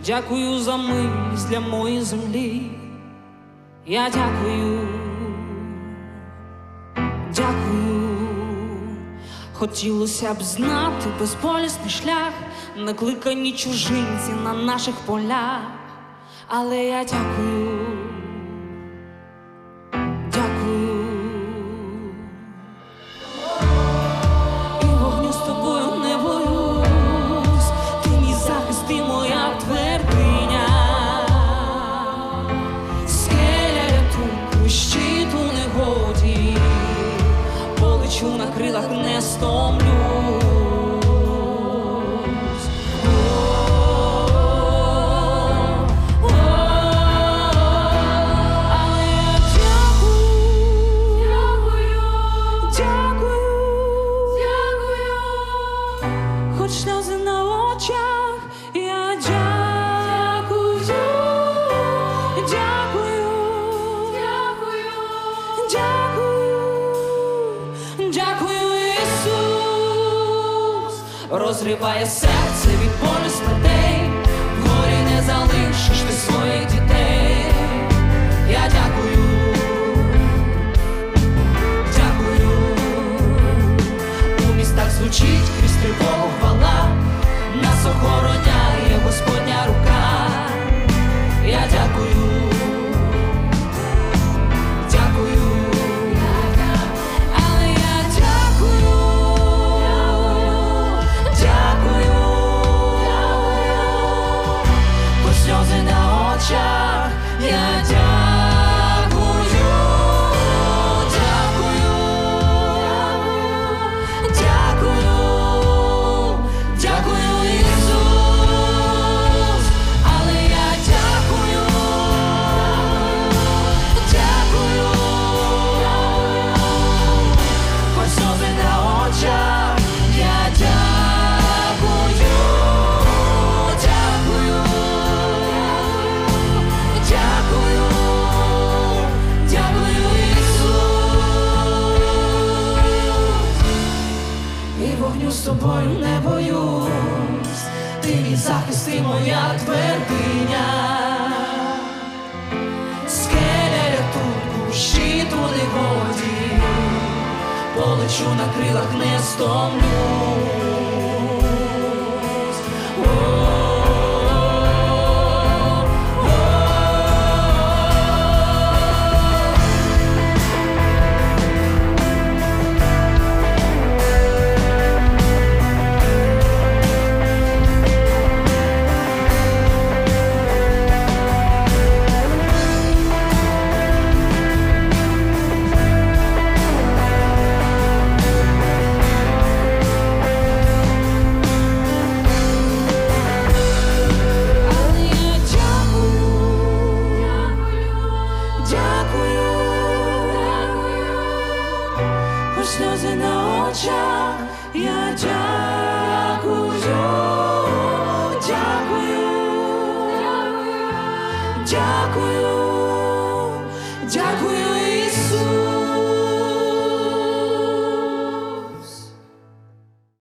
Дякую за милість для моєї землі. Я дякую, дякую. Хотілося б знати безболісний шлях, накликані чужинці на наших полях. Але я дякую, дякую. І вогню з тобою не боюсь, ти мій захист, ти моя твердиня. Скеля рятунку, щит у негоді, полечу на крилах, не стомлюсь. Сльози на очах, я дякую, дякую, дякую, дякую, дякую, Ісус. Розриває серце від болю смертей, в горі не залишиш ти своїх дітей. Я дякую, дякую. У містах звучить крізь тривогу хвала, нас охороняє Господня рука. Я дякую, дякую, але я дякую, дякую, хоч сльози на очах, я дякую, дякую, дякую. Дякую, Ісус, але я дякую, дякую, хоч сльози на очах, я дякую, дякую, дякую, дякую, Ісус. І вогню з тобою не боюсь, ти мій захист, ти моя твердиня. Скеля рятунку, щит у негоді, полечу на крилах, не стомлюсь. Сльози на очах, я дякую, дякую, дякую.